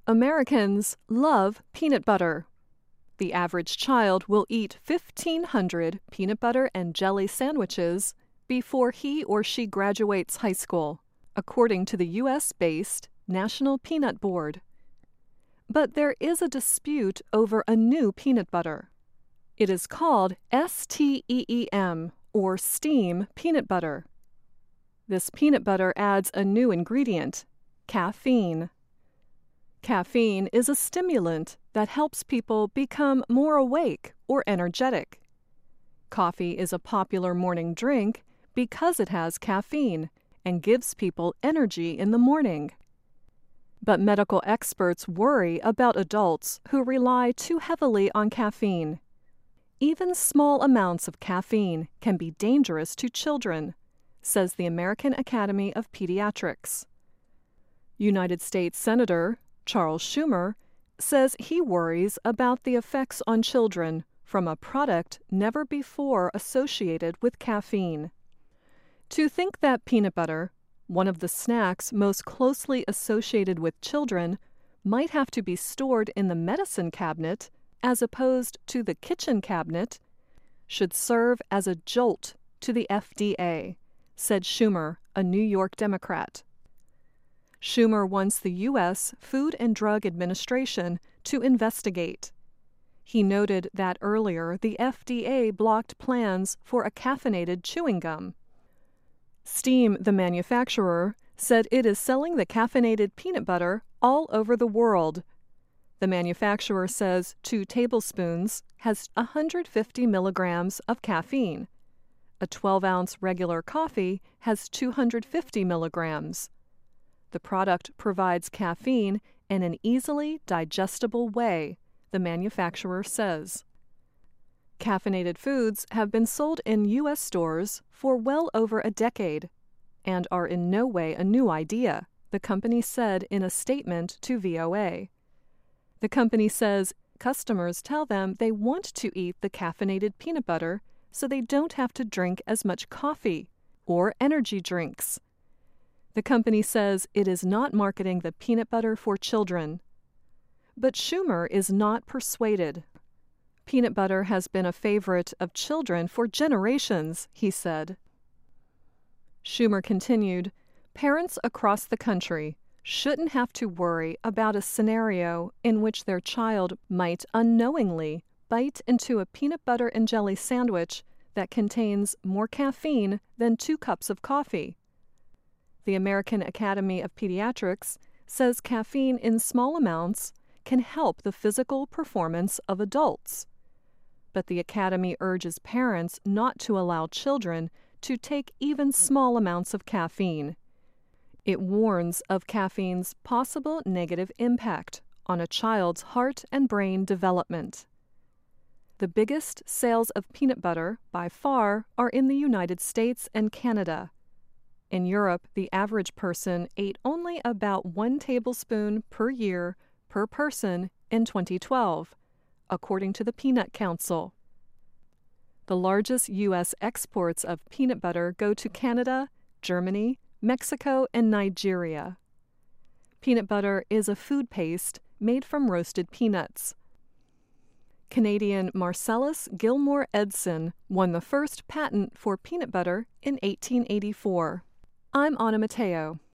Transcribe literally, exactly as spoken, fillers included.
Americans love peanut butter. The average child will eat fifteen hundred peanut butter and jelly sandwiches before he or she graduates high school, according to the U S-based National Peanut Board. But there is a dispute over a new peanut butter. It is called STEEM, or steam peanut butter. This peanut butter adds a new ingredient, caffeine. Caffeine is a stimulant that helps people become more awake or energetic. Coffee is a popular morning drink because it has caffeine and gives people energy in the morning. But medical experts worry about adults who rely too heavily on caffeine. Even small amounts of caffeine can be dangerous to children, says the American Academy of Pediatrics. United States Senator Charles Schumer says he worries about the effects on children from a product never before associated with caffeine. To think that peanut butter, one of the snacks most closely associated with children, might have to be stored in the medicine cabinet as opposed to the kitchen cabinet, should serve as a jolt to the F D A, said Schumer, a New York Democrat. Schumer wants the U S Food and Drug Administration to investigate. He noted that earlier the F D A blocked plans for a caffeinated chewing gum. Steam, the manufacturer, said it is selling the caffeinated peanut butter all over the world. The manufacturer says two tablespoons has one hundred fifty milligrams of caffeine. A twelve-ounce regular coffee has two hundred fifty milligrams. The product provides caffeine in an easily digestible way, the manufacturer says. Caffeinated foods have been sold in U S stores for well over a decade and are in no way a new idea, the company said in a statement to V O A. The company says customers tell them they want to eat the caffeinated peanut butter so they don't have to drink as much coffee or energy drinks. The company says it is not marketing the peanut butter for children. But Schumer is not persuaded. Peanut butter has been a favorite of children for generations, he said. Schumer continued, parents across the country shouldn't have to worry about a scenario in which their child might unknowingly bite into a peanut butter and jelly sandwich that contains more caffeine than two cups of coffee. The American Academy of Pediatrics says caffeine in small amounts can help the physical performance of adults. But the Academy urges parents not to allow children to take even small amounts of caffeine. It warns of caffeine's possible negative impact on a child's heart and brain development. The biggest sales of peanut butter, by far, are in the United States and Canada. In Europe, the average person ate only about one tablespoon per year per person in twenty twelve, according to the Peanut Council. The largest U S exports of peanut butter go to Canada, Germany, Mexico, and Nigeria. Peanut butter is a food paste made from roasted peanuts. Canadian Marcellus Gilmore Edson won the first patent for peanut butter in eighteen eighty-four. I'm Anna Matteo.